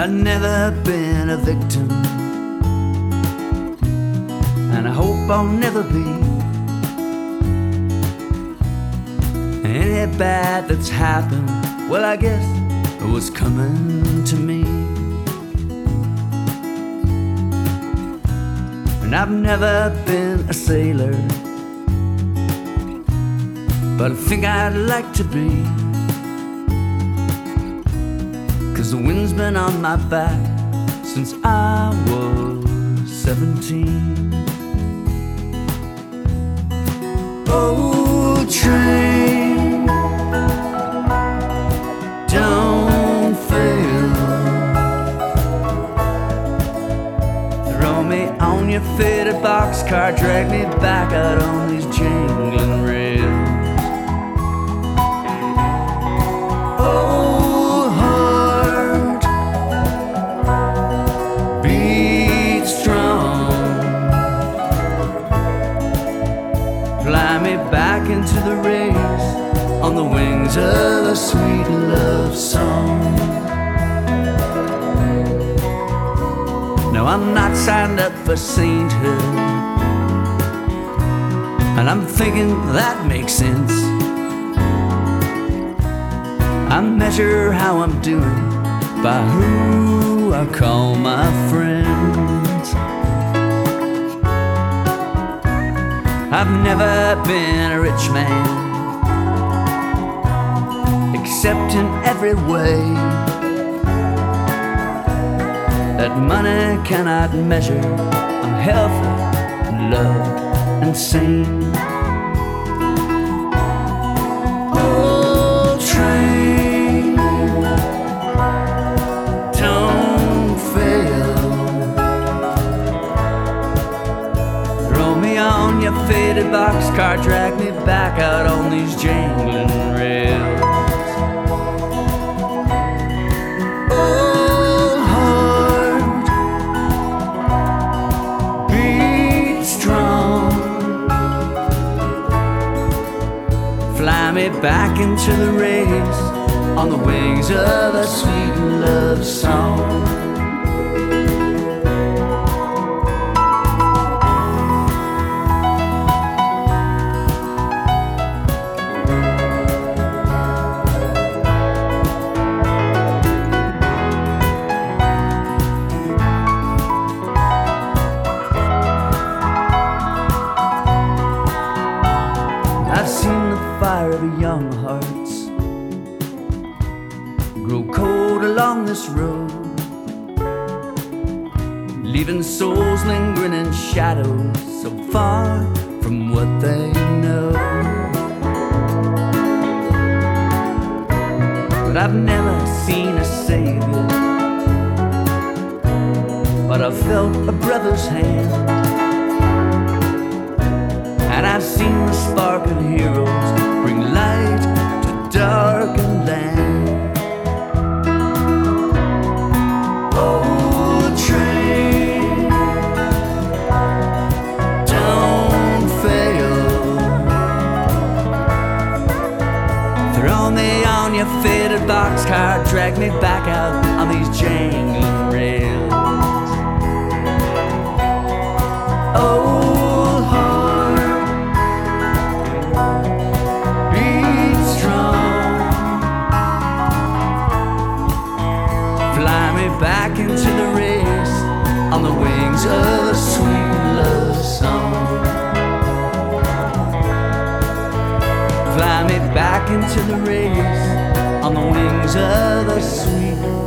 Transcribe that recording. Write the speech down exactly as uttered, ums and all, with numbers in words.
I've never been a victim, and I hope I'll never be. Any bad that's happened, well, I guess it was coming to me. And I've never been a sailor, but I think I'd like to be. 'Cause the wind's been on my back since I was seventeen. Oh, train, don't fail. Throw me on your faded boxcar, drag me back out on these jangling rails. Oh, heart, beat strong. Fly me back into the race on the wings of a sweet love song. No, I'm not signed up for sainthood, and I'm thinking that makes sense. I measure how I'm doing by who I call my friends. I've never been a rich man, except in every way that money cannot measure. I'm healthy, loved, and sane. Oh, train, don't fail. Throw me on your faded boxcar, drag me back out on these jangling rails. Oh, heart, beat strong. Fly me back into the race on the wings of a sweet love song. I've seen the fire of young hearts grow cold along this road, leaving souls lingering in shadows so far from what they know. But I've never seen a savior, but I've felt a brother's hand. And I've seen the spark of heroes bring light to darkened land. Oh, train, don't fail. Throw me on your faded boxcar, drag me back out on these jangling rails. Oh, back into the race on the wings of a sweet love song. Fly me back into the race on the wings of a sweet